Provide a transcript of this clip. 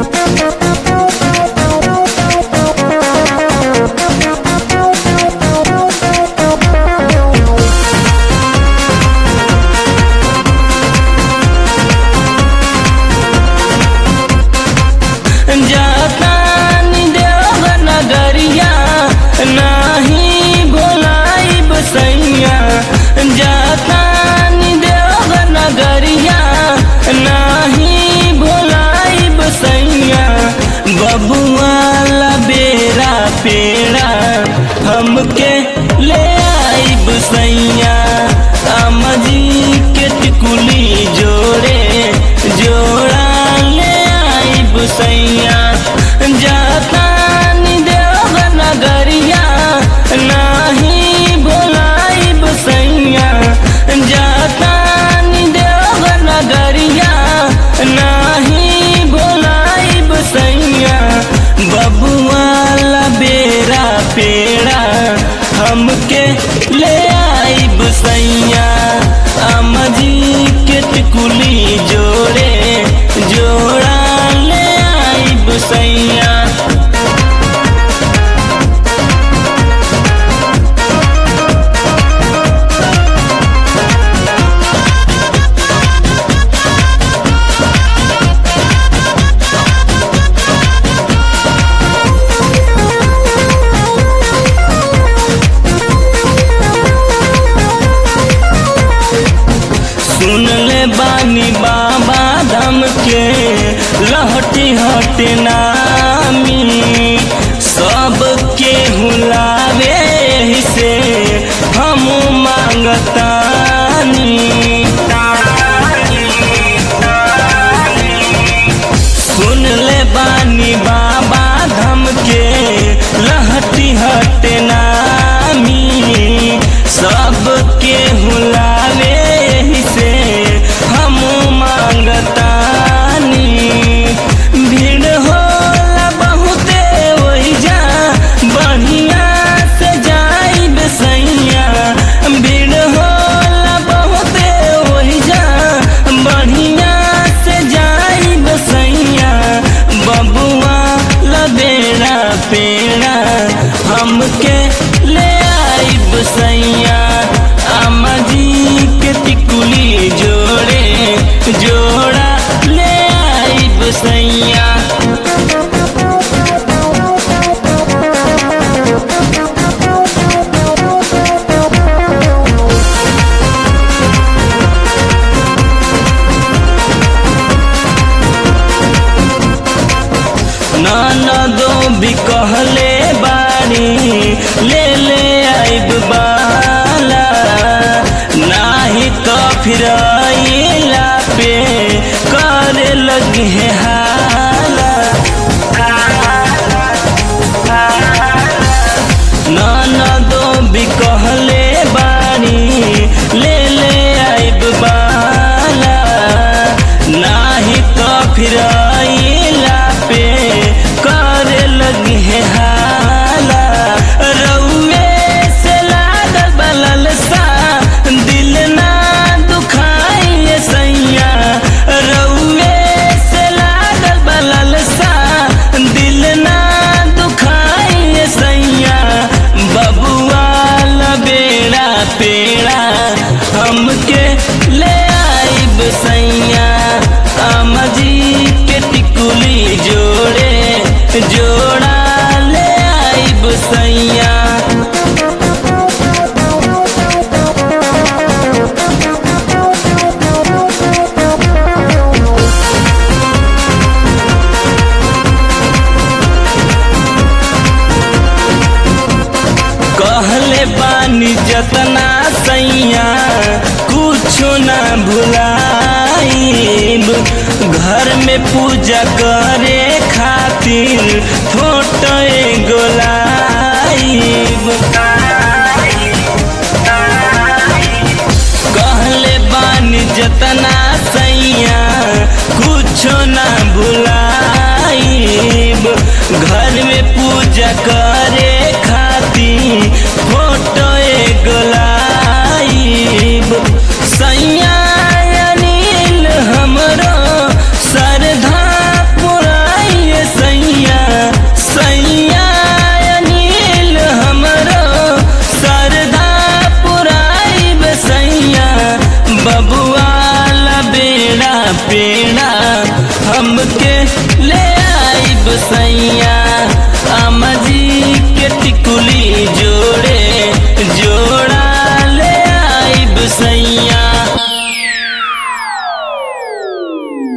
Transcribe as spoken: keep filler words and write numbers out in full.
जातानी देव नगरिया नाही भुलाइब सैया, जातानी देव नगरिया नाही भुलाइब सैया। बबुआ ला बेरा पेड़ा हमके ले आइब सैया, अमजी के टिकुली जोड़े जोड़ा ले आइब सैया। जातानी देव नगरिया नाही भुलाइब सैया, जातानी देव नगरिया नाही भुलाइब सैया। बबुआ ला बेरा पेड़ा हमके ले आइब सैया, अमजी के टिकुली जोड़े जोड़ा ले आइब सैया। सुन ले बानी बाबा धाम के लहटी हटे नामी, सबके हुलावे से हम मांगतानी। सुन ले बानी बाबा धाम के लहटी हटे नामी, सबके हुलावे से हम मांगतानी। भीड़ होला बहुते ओइजा बढ़िया से जाइब सैया, भीड़ होला बहुते ओइजा बढ़िया से जाइब सैया। बबुआ ला बेड़ा पेड़ा हमके ले आइब सैया, अमजी के टिकुली जोड़े जोड़ा ले आइब सैया। ननदो भी कहले बानी ले ले आइब बाला, नाही तो फिर आइला पे करे लगी है हाला। ननदो भी कहले बानी ले ले आइब बाला, नाही तो फिर आइला पे करे लगी है हाला। रउए से लागल बलल सा दिल ना दुखाइए सैया, रउए से लागल बलल सा दिल ना दुखाइए सैया। बबुआ ला बेड़ा पेड़ा हमके ले आइब सैया, अमजी के टिकुली जोड़े जोड़ा ले आइब सैया। कहले बानी जतना सैया कुछो ना भुलाइब, घर में पूजा करे खातिर फोटो एगो लाइब। कहले बानी जतना सैया कुछो ना भुलाइब, घर में पूजा करे खातिर फोटो एगो लाइब। सैया अनिल हमरो सरधा पुराई के ले आइब सैया अम्मा जी के टिकुली जोड़े